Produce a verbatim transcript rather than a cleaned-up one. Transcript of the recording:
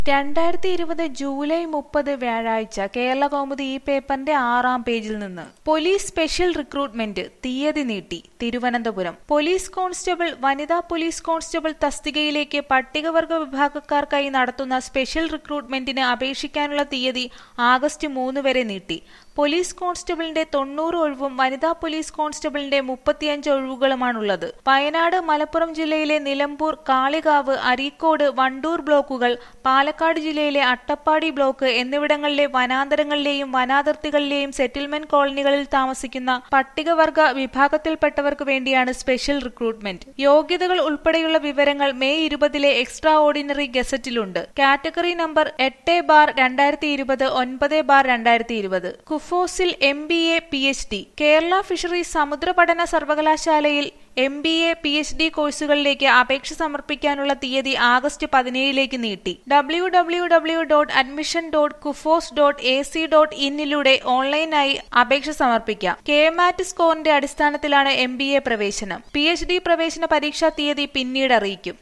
രണ്ടായിരത്തി ഇരുപത് ജൂലൈ മുപ്പത് വ്യാഴാഴ്ച കേരളകൗമുദി ഈ പേപ്പറിന്റെ ആറാം പേജിൽ നിന്ന് പോലീസ് സ്പെഷ്യൽ റിക്രൂട്ട്മെന്റ് തീയതി നീട്ടി. തിരുവനന്തപുരം പോലീസ് കോൺസ്റ്റബിൾ, വനിതാ പോലീസ് കോൺസ്റ്റബിൾ തസ്തികയിലേക്ക് പട്ടികവർഗ വിഭാഗക്കാർക്കായി നടത്തുന്ന സ്പെഷ്യൽ റിക്രൂട്ട്മെന്റിന് അപേക്ഷിക്കാനുള്ള തീയതി ആഗസ്റ്റ് മൂന്ന് വരെ നീട്ടി. പോലീസ് കോൺസ്റ്റബിളിന്റെ തൊണ്ണൂറ് ഒഴിവും വനിതാ പോലീസ് കോൺസ്റ്റബിളിന്റെ മുപ്പത്തിയഞ്ച് ഒഴിവുകളുമാണുള്ളത്. വയനാട്, മലപ്പുറം ജില്ലയിലെ നിലമ്പൂർ, കാളികാവ്, അരീക്കോട്, വണ്ടൂർ ബ്ലോക്കുകൾ, പാലക്കാട് ജില്ലയിലെ അട്ടപ്പാടി ബ്ലോക്ക് എന്നിവിടങ്ങളിലെ വനാന്തരങ്ങളിലെയും വനാതിർത്തികളിലെയും സെറ്റിൽമെന്റ് കോളനികളിൽ താമസിക്കുന്ന പട്ടികവർഗ വിഭാഗത്തിൽപ്പെട്ടവർക്ക് വേണ്ടിയാണ് സ്പെഷ്യൽ റിക്രൂട്ട്മെന്റ്. യോഗ്യതകൾ ഉൾപ്പെടെയുള്ള വിവരങ്ങൾ മെയ് ഇരുപതിലെ എക്സ്ട്രാ ഓർഡിനറി ഗസറ്റിലുണ്ട്. കാറ്റഗറി നമ്പർ എട്ട് ബാർ രണ്ടായിരത്തി ഇരുപത് ഒൻപത് ബാർ രണ്ടായിരത്തി ഇരുപത്. കുഫോസിൽ M B A P H D. Kerala fisheries സമുദ്ര പഠന സർവകലാശാലയിൽ M B A P H D കോഴ്സുകളിലേക്ക് അപേക്ഷ സമർപ്പിക്കാനുള്ള തീയതി ആഗസ്റ്റ് പതിനേഴിലേക്ക് നീട്ടി. W W W dot admission dot KUFOS dot A C dot ഇന്നിലൂടെ ഓൺലൈനായി അപേക്ഷ സമർപ്പിക്കാം. കെ മാറ്റ് സ്കോറിന്റെ അടിസ്ഥാനത്തിലാണ് എം ബി എ പ്രവേശനം. പി എച്ച് ഡി പ്രവേശന പരീക്ഷാ തീയതി പിന്നീട് അറിയിക്കും.